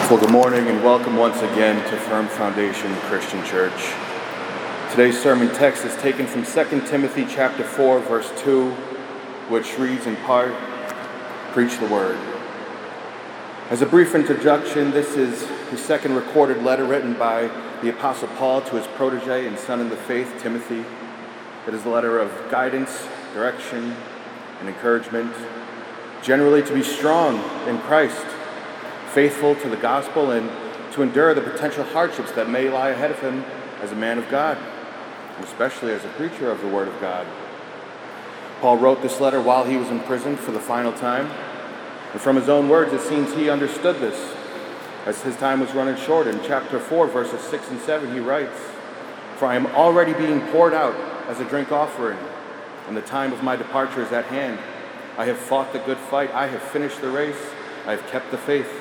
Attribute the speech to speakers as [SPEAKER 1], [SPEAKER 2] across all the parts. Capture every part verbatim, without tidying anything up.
[SPEAKER 1] Well, good morning and welcome once again to Firm Foundation Christian Church. Today's sermon text is taken from Second Timothy chapter four, verse two, which reads in part, "Preach the word." As a brief introduction, this is the second recorded letter written by the Apostle Paul to his protege and son in the faith, Timothy. It is a letter of guidance, direction, and encouragement, generally to be strong in Christ, faithful to the gospel, and to endure the potential hardships that may lie ahead of him as a man of God, and especially as a preacher of the Word of God. Paul wrote this letter while he was in prison for the final time, and from his own words, it seems he understood this, as his time was running short. In chapter four, verses six and seven, he writes, "For I am already being poured out as a drink offering, and the time of my departure is at hand. I have fought the good fight, I have finished the race, I have kept the faith."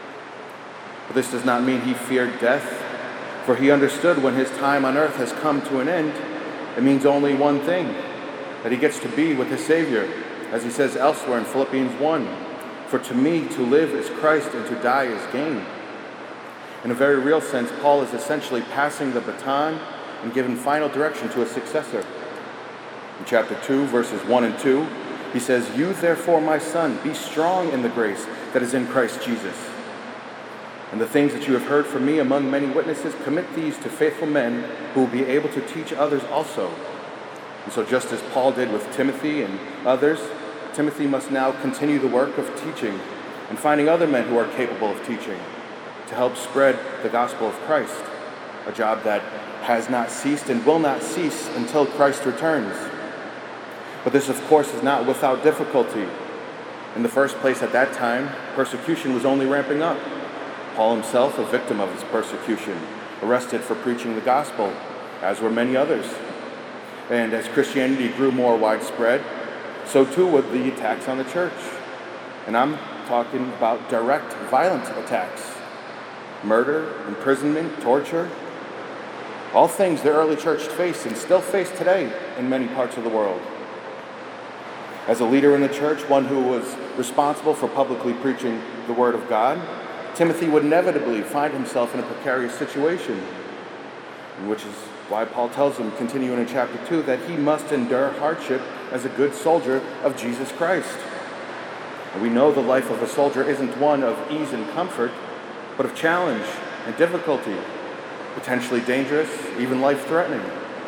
[SPEAKER 1] But this does not mean he feared death, for he understood when his time on earth has come to an end, it means only one thing, that he gets to be with his Savior, as he says elsewhere in Philippians one, "For to me to live is Christ and to die is gain." In a very real sense, Paul is essentially passing the baton and giving final direction to a successor. In chapter two, verses one and two, he says, "You therefore, my son, be strong in the grace that is in Christ Jesus. And the things that you have heard from me among many witnesses, commit these to faithful men who will be able to teach others also." And so just as Paul did with Timothy and others, Timothy must now continue the work of teaching and finding other men who are capable of teaching to help spread the gospel of Christ, a job that has not ceased and will not cease until Christ returns. But this, of course, is not without difficulty. In the first place, at that time, persecution was only ramping up. Paul himself, a victim of his persecution, arrested for preaching the gospel, as were many others. And as Christianity grew more widespread, so too would the attacks on the church. And I'm talking about direct, violent attacks. Murder, imprisonment, torture. All things the early church faced and still face today in many parts of the world. As a leader in the church, one who was responsible for publicly preaching the word of God, Timothy would inevitably find himself in a precarious situation, which is why Paul tells him, continuing in chapter two, that he must endure hardship as a good soldier of Jesus Christ. And we know the life of a soldier isn't one of ease and comfort, but of challenge and difficulty, potentially dangerous, even life-threatening.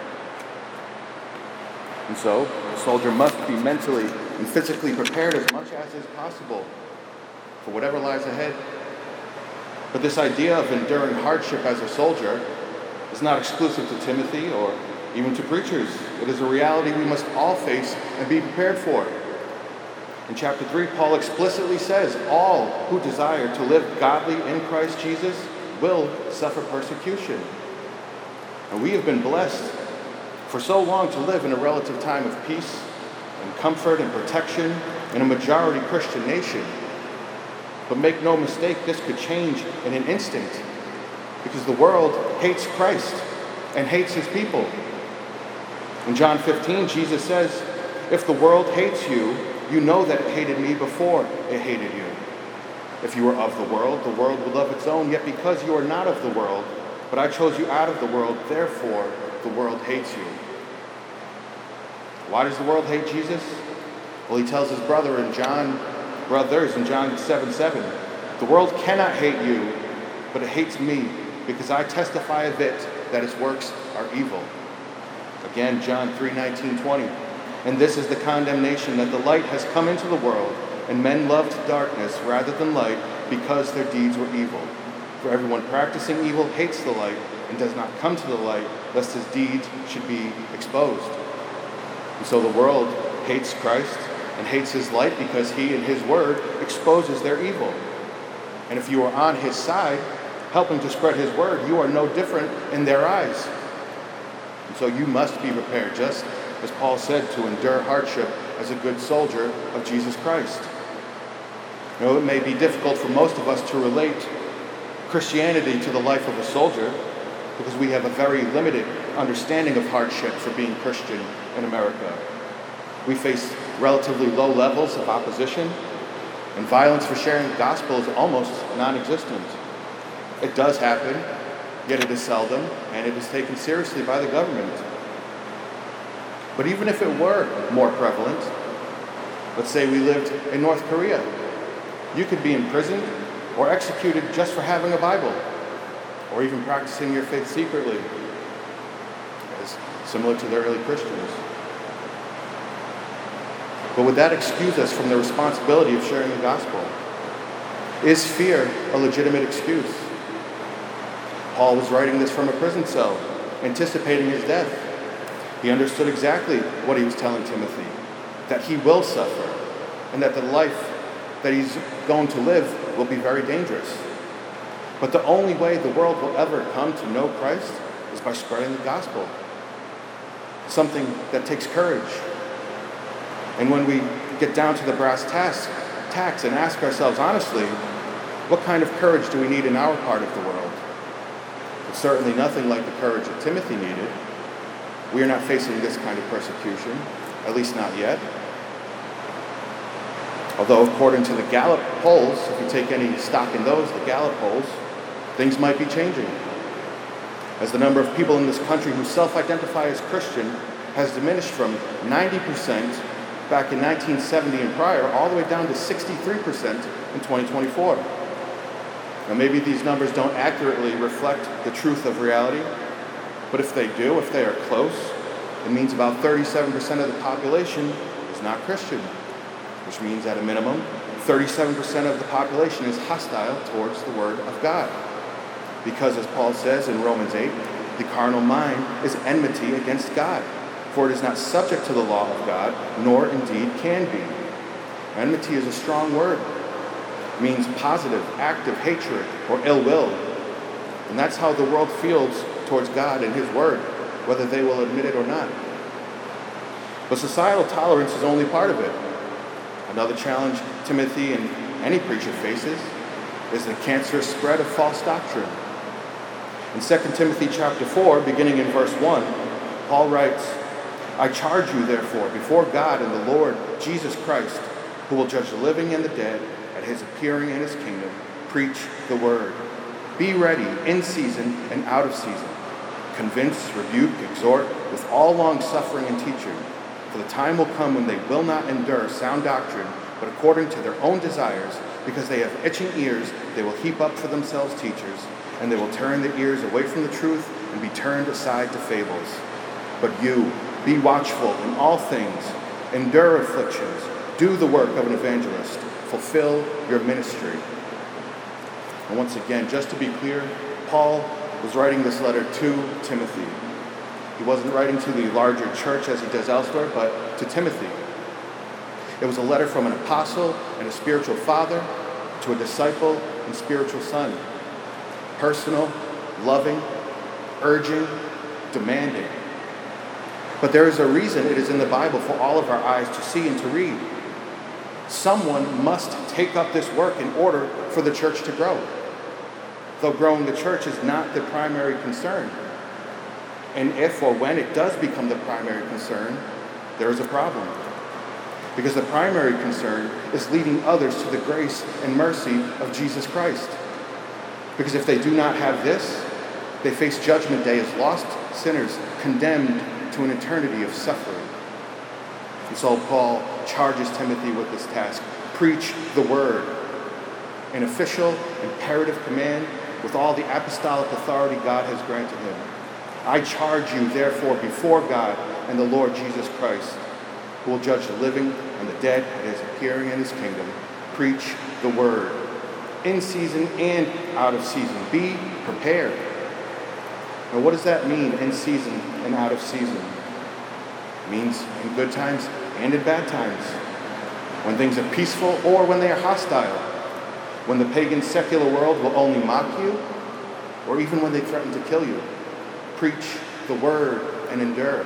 [SPEAKER 1] And so, a soldier must be mentally and physically prepared as much as is possible for whatever lies ahead. But this idea of enduring hardship as a soldier is not exclusive to Timothy or even to preachers. It is a reality we must all face and be prepared for. In chapter three, Paul explicitly says, all who desire to live godly in Christ Jesus will suffer persecution. And we have been blessed for so long to live in a relative time of peace and comfort and protection in a majority Christian nation. But make no mistake, this could change in an instant, because the world hates Christ and hates his people. In John fifteen, Jesus says, "If the world hates you, you know that it hated me before it hated you. If you were of the world, the world would love its own. Yet because you are not of the world, but I chose you out of the world, therefore the world hates you." Why does the world hate Jesus? Well, he tells his brother in John brothers in John seven seven, "The world cannot hate you, but it hates me, because I testify of it that its works are evil." Again, John three nineteen twenty, "And this is the condemnation, that the light has come into the world, and men loved darkness rather than light, because their deeds were evil. For everyone practicing evil hates the light, and does not come to the light, lest his deeds should be exposed." And so the world hates Christ and hates his light because he and his word exposes their evil. And if you are on his side, helping to spread his word, you are no different in their eyes. And so you must be prepared, just as Paul said, to endure hardship as a good soldier of Jesus Christ. You know, it may be difficult for most of us to relate Christianity to the life of a soldier, because we have a very limited understanding of hardship for being Christian in America. We face relatively low levels of opposition, and violence for sharing the gospel is almost non-existent. It does happen, yet it is seldom, and it is taken seriously by the government. But even if it were more prevalent, let's say we lived in North Korea, you could be imprisoned or executed just for having a Bible, or even practicing your faith secretly, as similar to the early Christians. But would that excuse us from the responsibility of sharing the gospel? Is fear a legitimate excuse? Paul was writing this from a prison cell, anticipating his death. He understood exactly what he was telling Timothy, that he will suffer, and that the life that he's going to live will be very dangerous. But the only way the world will ever come to know Christ is by spreading the gospel, something that takes courage. And when we get down to the brass tacks, tacks and ask ourselves honestly, what kind of courage do we need in our part of the world? It's certainly nothing like the courage that Timothy needed. We are not facing this kind of persecution, at least not yet. Although according to the Gallup polls, if you take any stock in those, the Gallup polls, things might be changing. As the number of people in this country who self-identify as Christian has diminished from ninety percent back in nineteen seventy and prior, all the way down to sixty-three percent in twenty twenty-four. Now maybe these numbers don't accurately reflect the truth of reality, but if they do, if they are close, it means about thirty-seven percent of the population is not Christian, which means at a minimum, thirty-seven percent of the population is hostile towards the Word of God. Because as Paul says in Romans eight, the carnal mind is enmity against God, for it is not subject to the law of God, nor indeed can be. Enmity is a strong word. It means positive, active hatred or ill will. And that's how the world feels towards God and His Word, whether they will admit it or not. But societal tolerance is only part of it. Another challenge Timothy and any preacher faces is the cancerous spread of false doctrine. In Second Timothy chapter four, beginning in verse one, Paul writes, I charge you, therefore, before God and the Lord Jesus Christ, who will judge the living and the dead at His appearing in His kingdom, preach the word. Be ready in season and out of season. Convince, rebuke, exhort with all long suffering and teaching. For the time will come when they will not endure sound doctrine, but according to their own desires, because they have itching ears, they will heap up for themselves teachers, and they will turn their ears away from the truth and be turned aside to fables. But you, be watchful in all things, endure afflictions, do the work of an evangelist, fulfill your ministry. And once again, just to be clear, Paul was writing this letter to Timothy. He wasn't writing to the larger church as he does elsewhere, but to Timothy. It was a letter from an apostle and a spiritual father to a disciple and spiritual son. Personal, loving, urging, demanding. But there is a reason it is in the Bible for all of our eyes to see and to read. Someone must take up this work in order for the church to grow. Though growing the church is not the primary concern. And if or when it does become the primary concern, there is a problem. Because the primary concern is leading others to the grace and mercy of Jesus Christ. Because if they do not have this, they face judgment day as lost sinners condemned to an eternity of suffering. And so Paul charges Timothy with this task. Preach the word. An official, imperative command with all the apostolic authority God has granted him. I charge you, therefore, before God and the Lord Jesus Christ, who will judge the living and the dead at His appearing in His kingdom. Preach the word. In season and out of season. Be prepared. Now, what does that mean, in season and out of season? It means in good times and in bad times. When things are peaceful or when they are hostile. When the pagan secular world will only mock you, or even when they threaten to kill you. Preach the word and endure.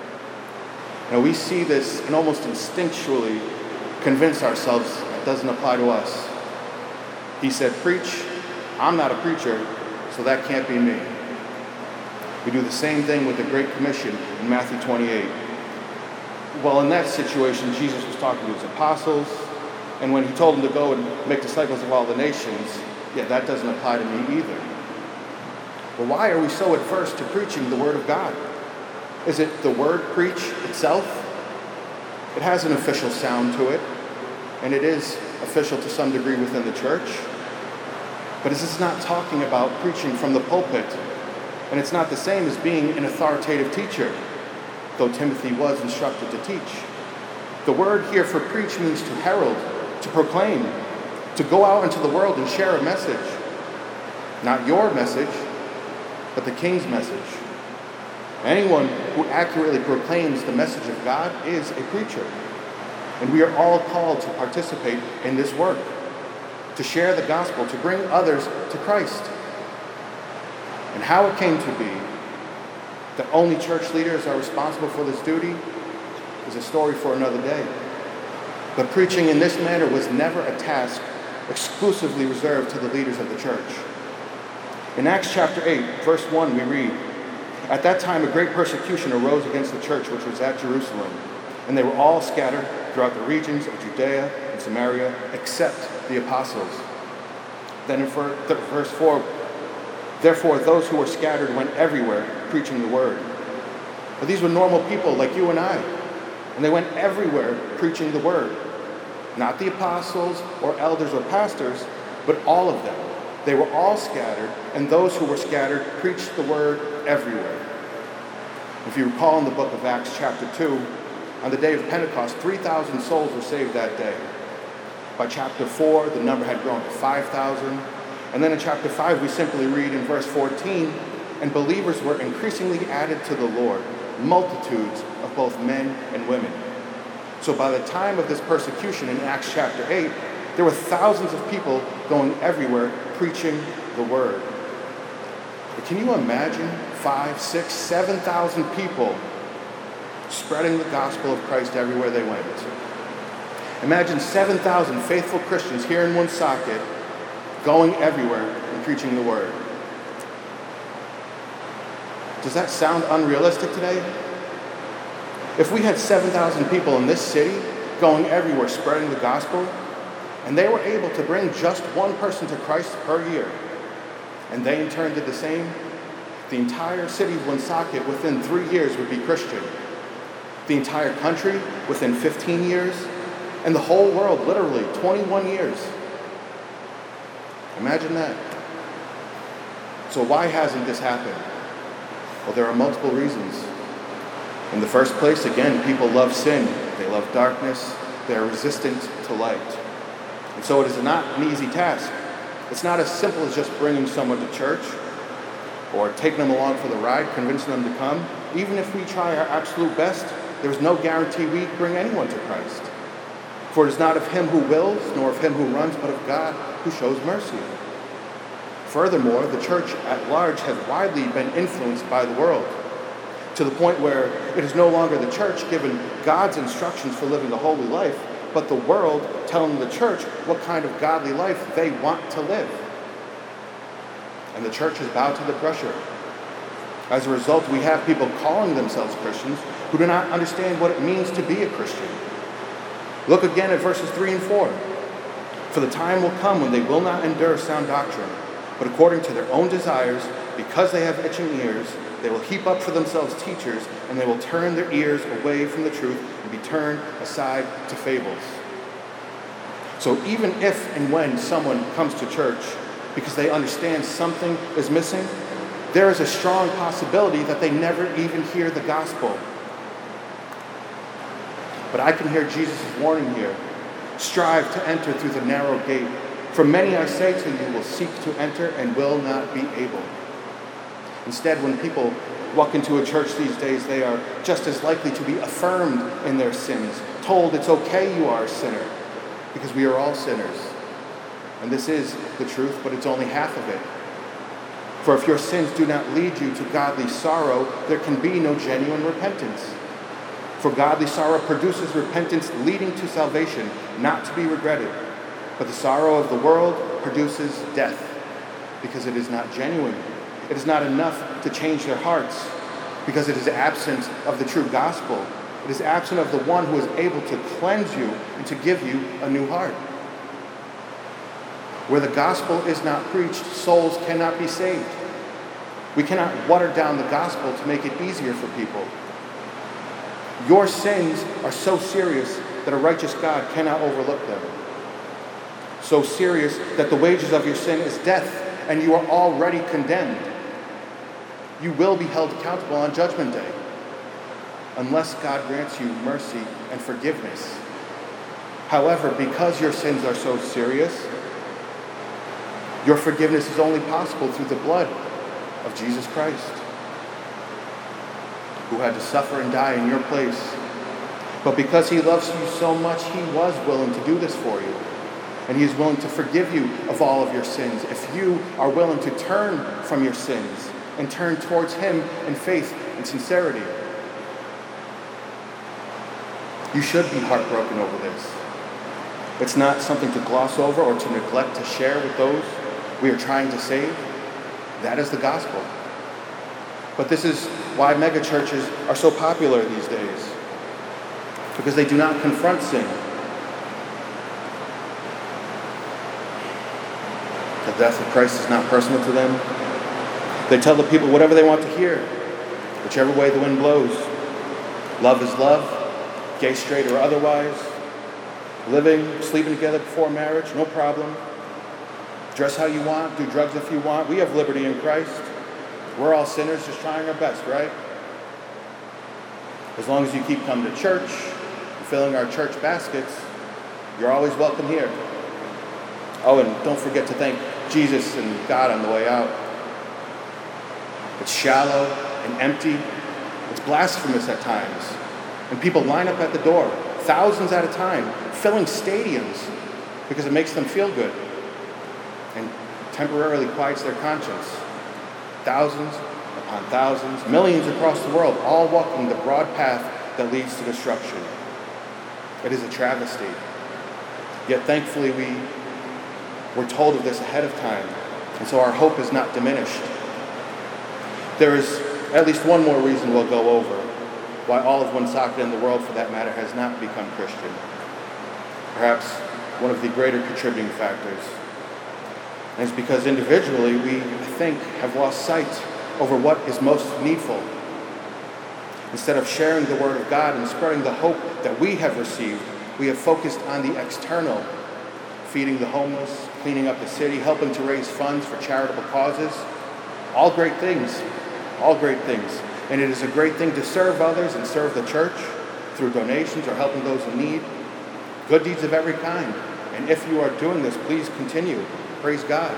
[SPEAKER 1] Now we see this and almost instinctually convince ourselves it doesn't apply to us. He said, preach. I'm not a preacher, so that can't be me. We do the same thing with the Great Commission in Matthew twenty-eight. Well, in that situation, Jesus was talking to his apostles, and when he told them to go and make disciples of all the nations, yeah, that doesn't apply to me either. But why are we so adverse to preaching the Word of God? Is it the word preach itself? It has an official sound to it, and it is official to some degree within the church. But this is not talking about preaching from the pulpit, and it's not the same as being an authoritative teacher, though Timothy was instructed to teach. The word here for preach means to herald, to proclaim, to go out into the world and share a message. Not your message, but the King's message. Anyone who accurately proclaims the message of God is a preacher. And we are all called to participate in this work, to share the gospel, to bring others to Christ. And how it came to be that only church leaders are responsible for this duty is a story for another day. But preaching in this manner was never a task exclusively reserved to the leaders of the church. In Acts chapter eight, verse one, we read, "At that time a great persecution arose against the church which was at Jerusalem, and they were all scattered throughout the regions of Judea and Samaria, except the apostles." Then in verse four, "Therefore those who were scattered went everywhere preaching the word." But these were normal people like you and I, and they went everywhere preaching the word. Not the apostles or elders or pastors, but all of them. They were all scattered, and those who were scattered preached the word everywhere. If you recall in the book of Acts chapter two, on the day of Pentecost, three thousand souls were saved that day. By chapter four, the number had grown to five thousand. And then in chapter five, we simply read in verse fourteen, "And believers were increasingly added to the Lord, multitudes of both men and women." So by the time of this persecution in Acts chapter eight, there were thousands of people going everywhere preaching the word. But can you imagine five, six, seven thousand people spreading the gospel of Christ everywhere they went? Imagine seven thousand faithful Christians here in Woonsocket going everywhere and preaching the word. Does that sound unrealistic today? If we had seven thousand people in this city going everywhere spreading the gospel, and they were able to bring just one person to Christ per year, and they in turn did the same, the entire city of Woonsocket within three years would be Christian. The entire country within fifteen years, and the whole world literally twenty-one years. Imagine that. So why hasn't this happened? Well, there are multiple reasons. In the first place, again, people love sin. They love darkness. They are resistant to light. And so it is not an easy task. It's not as simple as just bringing someone to church or taking them along for the ride, convincing them to come. Even if we try our absolute best, there is no guarantee we bring anyone to Christ. For it is not of him who wills, nor of him who runs, but of God who shows mercy. Furthermore, the church at large has widely been influenced by the world, to the point where it is no longer the church giving God's instructions for living a holy life, but the world telling the church what kind of godly life they want to live. And the church has bowed to the pressure. As a result, we have people calling themselves Christians who do not understand what it means to be a Christian. Look again at verses three and four. "For the time will come when they will not endure sound doctrine, but according to their own desires, because they have itching ears, they will heap up for themselves teachers, and they will turn their ears away from the truth and be turned aside to fables." So even if and when someone comes to church because they understand something is missing, there is a strong possibility that they never even hear the gospel. But I can hear Jesus' warning here. Strive to enter through the narrow gate. For many, I say to you, will seek to enter and will not be able. Instead, when people walk into a church these days, they are just as likely to be affirmed in their sins, told it's okay you are a sinner, because we are all sinners. And this is the truth, but it's only half of it. For if your sins do not lead you to godly sorrow, there can be no genuine repentance. For godly sorrow produces repentance leading to salvation, not to be regretted. But the sorrow of the world produces death, because it is not genuine. It is not enough to change their hearts, because it is absent of the true gospel. It is absent of the one who is able to cleanse you and to give you a new heart. Where the gospel is not preached, souls cannot be saved. We cannot water down the gospel to make it easier for people. Your sins are so serious that a righteous God cannot overlook them. So serious that the wages of your sin is death, and you are already condemned. You will be held accountable on Judgment Day, unless God grants you mercy and forgiveness. However, because your sins are so serious, your forgiveness is only possible through the blood of Jesus Christ, who had to suffer and die in your place. But because he loves you so much, he was willing to do this for you. And he is willing to forgive you of all of your sins if you are willing to turn from your sins and turn towards him in faith and sincerity. You should be heartbroken over this. It's not something to gloss over or to neglect to share with those we are trying to save. That is the gospel. But this is why megachurches are so popular these days, because they do not confront sin. The death of Christ is not personal to them. They tell the people whatever they want to hear, whichever way the wind blows. Love is love, gay, straight, or otherwise. Living, sleeping together before marriage, no problem. Dress how you want, do drugs if you want. We have liberty in Christ. We're all sinners just trying our best, right? As long as you keep coming to church, filling our church baskets, you're always welcome here. Oh, and don't forget to thank Jesus and God on the way out. It's shallow and empty. It's blasphemous at times. And people line up at the door, thousands at a time, filling stadiums because it makes them feel good and temporarily quiets their conscience. Thousands upon thousands, millions across the world, all walking the broad path that leads to destruction. It is a travesty. Yet thankfully we were told of this ahead of time, and so our hope is not diminished. There is at least one more reason we'll go over why all of Woonsocket in the world, for that matter, has not become Christian. Perhaps one of the greater contributing factors. And it's because individually we, I think, have lost sight over what is most needful. Instead of sharing the word of God and spreading the hope that we have received, we have focused on the external, feeding the homeless, cleaning up the city, helping to raise funds for charitable causes. All great things, all great things. And it is a great thing to serve others and serve the church through donations or helping those in need. Good deeds of every kind. And if you are doing this, please continue. Praise God.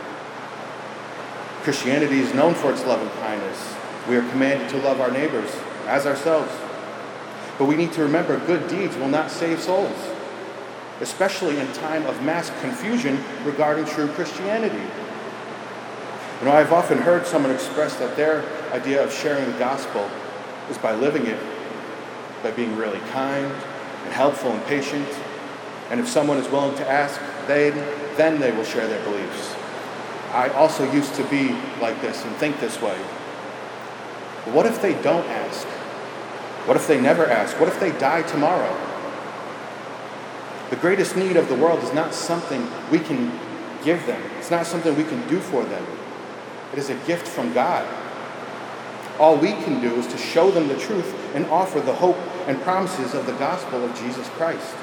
[SPEAKER 1] Christianity is known for its love and kindness. We are commanded to love our neighbors as ourselves. But we need to remember good deeds will not save souls, especially in time of mass confusion regarding true Christianity. You know, I've often heard someone express that their idea of sharing the gospel is by living it, by being really kind and helpful and patient. And if someone is willing to ask, they, then they will share their beliefs. I also used to be like this and think this way. But what if they don't ask? What if they never ask? What if they die tomorrow? The greatest need of the world is not something we can give them. It's not something we can do for them. It is a gift from God. All we can do is to show them the truth and offer the hope and promises of the gospel of Jesus Christ.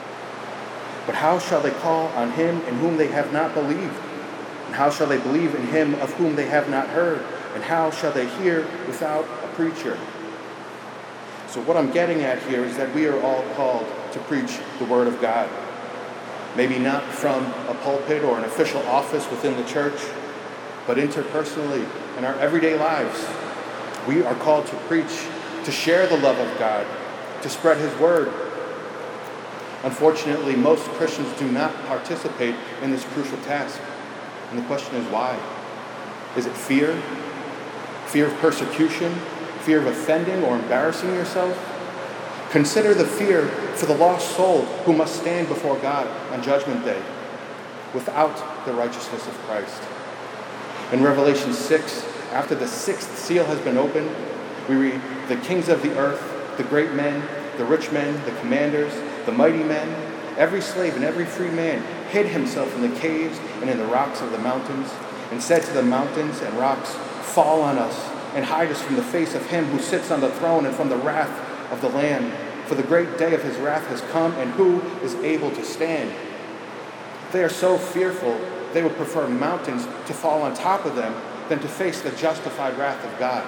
[SPEAKER 1] But how shall they call on him in whom they have not believed? And how shall they believe in him of whom they have not heard? And how shall they hear without a preacher? So what I'm getting at here is that we are all called to preach the word of God. Maybe not from a pulpit or an official office within the church, but interpersonally in our everyday lives. We are called to preach, to share the love of God, to spread his word. Unfortunately, most Christians do not participate in this crucial task. And the question is why? Is it fear? Fear of persecution? Fear of offending or embarrassing yourself? Consider the fear for the lost soul who must stand before God on Judgment Day without the righteousness of Christ. In Revelation six, after the sixth seal has been opened, we read, the kings of the earth, the great men, the rich men, the commanders, the mighty men, every slave and every free man hid himself in the caves and in the rocks of the mountains, and said to the mountains and rocks, fall on us and hide us from the face of him who sits on the throne and from the wrath of the Lamb. For the great day of his wrath has come, and who is able to stand? They are so fearful, they would prefer mountains to fall on top of them than to face the justified wrath of God.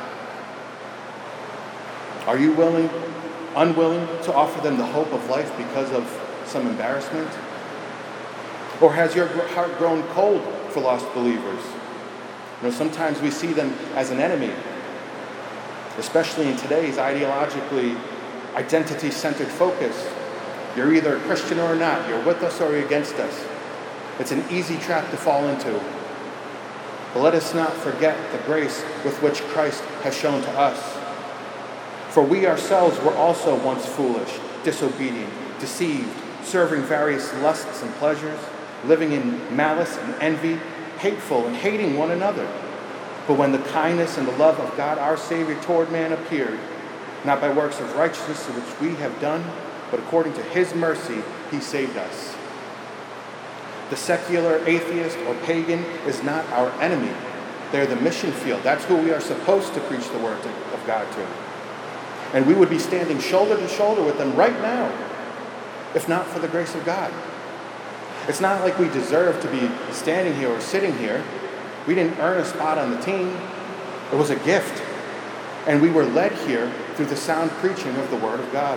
[SPEAKER 1] Are you willing, unwilling to offer them the hope of life because of some embarrassment? Or has your heart grown cold for lost believers? You know, sometimes we see them as an enemy, especially in today's ideologically identity-centered focus. You're either a Christian or not. You're with us or you're against us. It's an easy trap to fall into. But let us not forget the grace with which Christ has shown to us. For we ourselves were also once foolish, disobedient, deceived, serving various lusts and pleasures, living in malice and envy, hateful and hating one another. But when the kindness and the love of God our Savior toward man appeared, not by works of righteousness which we have done, but according to his mercy, he saved us. The secular atheist or pagan is not our enemy. They're the mission field. That's who we are supposed to preach the word of God to. And we would be standing shoulder to shoulder with them right now, if not for the grace of God. It's not like we deserve to be standing here or sitting here. We didn't earn a spot on the team. It was a gift. And we were led here through the sound preaching of the Word of God.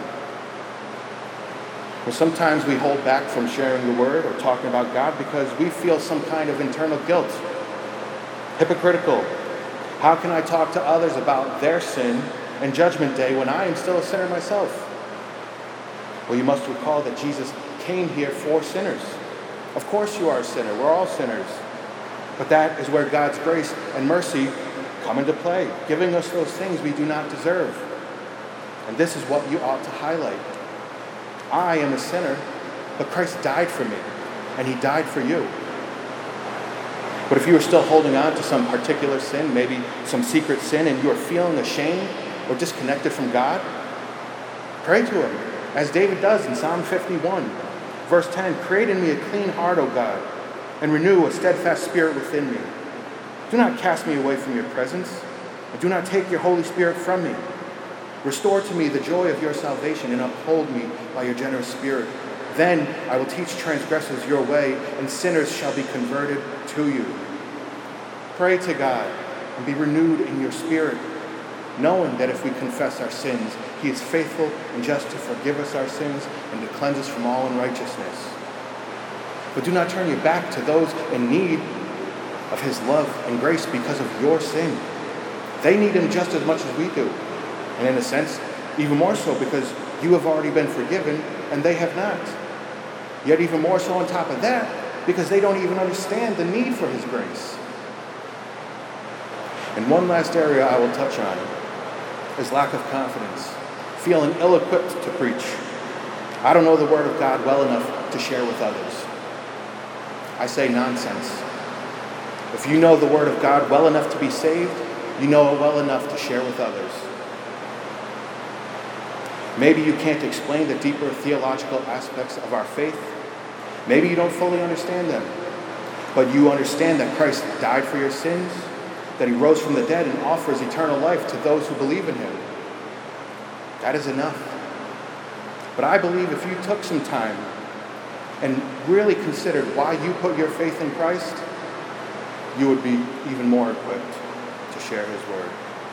[SPEAKER 1] Well, sometimes we hold back from sharing the Word or talking about God because we feel some kind of internal guilt. Hypocritical. How can I talk to others about their sin and judgment day when I am still a sinner myself? Well, you must recall that Jesus came here for sinners. Of course you are a sinner. We're all sinners. But that is where God's grace and mercy come into play, giving us those things we do not deserve. And this is what you ought to highlight. I am a sinner, but Christ died for me, and he died for you. But if you are still holding on to some particular sin, maybe some secret sin, and you are feeling ashamed or disconnected from God, pray to him, as David does in Psalm fifty-one, verse ten, create in me a clean heart, O God, and renew a steadfast spirit within me. Do not cast me away from your presence, and do not take your Holy Spirit from me. Restore to me the joy of your salvation, and uphold me by your generous spirit. Then I will teach transgressors your way, and sinners shall be converted to you. Pray to God and be renewed in your spirit, knowing that if we confess our sins, he is faithful and just to forgive us our sins and to cleanse us from all unrighteousness. But do not turn your back to those in need of his love and grace because of your sin. They need him just as much as we do. And in a sense, even more so because you have already been forgiven and they have not. Yet even more so on top of that, because they don't even understand the need for his grace. And one last area I will touch on is lack of confidence, feeling ill-equipped to preach. I don't know the Word of God well enough to share with others. I say nonsense. If you know the Word of God well enough to be saved, you know it well enough to share with others. Maybe you can't explain the deeper theological aspects of our faith. Maybe you don't fully understand them. But you understand that Christ died for your sins, that he rose from the dead and offers eternal life to those who believe in him. That is enough. But I believe if you took some time and really considered why you put your faith in Christ, you would be even more equipped to share his word.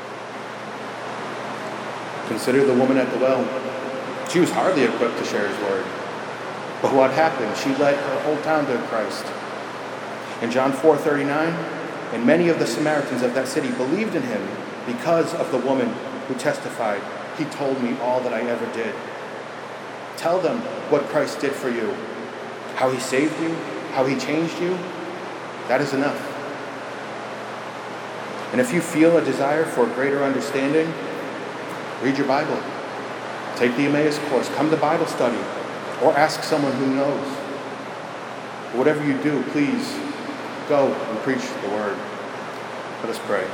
[SPEAKER 1] Consider the woman at the well. She was hardly equipped to share his word. But what happened? She led her whole town to Christ. In John four thirty-nine, and many of the Samaritans of that city believed in him because of the woman who testified, he told me all that I ever did. Tell them what Christ did for you, how he saved you, how he changed you. That is enough. And if you feel a desire for greater understanding, read your Bible. Take the Emmaus course. Come to Bible study. Or ask someone who knows. Whatever you do, please go and preach the word. Let us pray.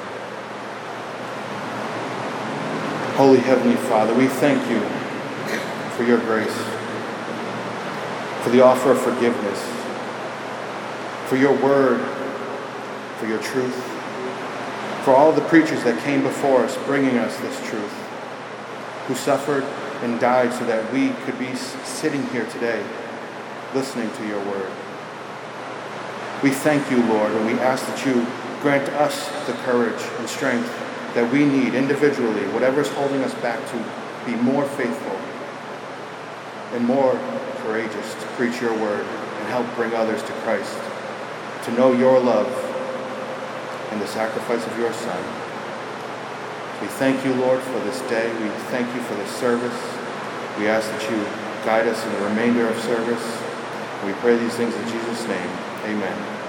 [SPEAKER 1] Holy Heavenly Father, we thank you for your grace, for the offer of forgiveness, for your word, for your truth. for all the preachers that came before us, bringing us this truth, who suffered and died so that we could be sitting here today, listening to your word. We thank you, Lord, and we ask that you grant us the courage and strength that we need individually, whatever is holding us back, to be more faithful and more courageous to preach your word and help bring others to Christ, to know your love and the sacrifice of your Son. We thank you, Lord, for this day. We thank you for this service. We ask that you guide us in the remainder of service. We pray these things in Jesus' name. Amen.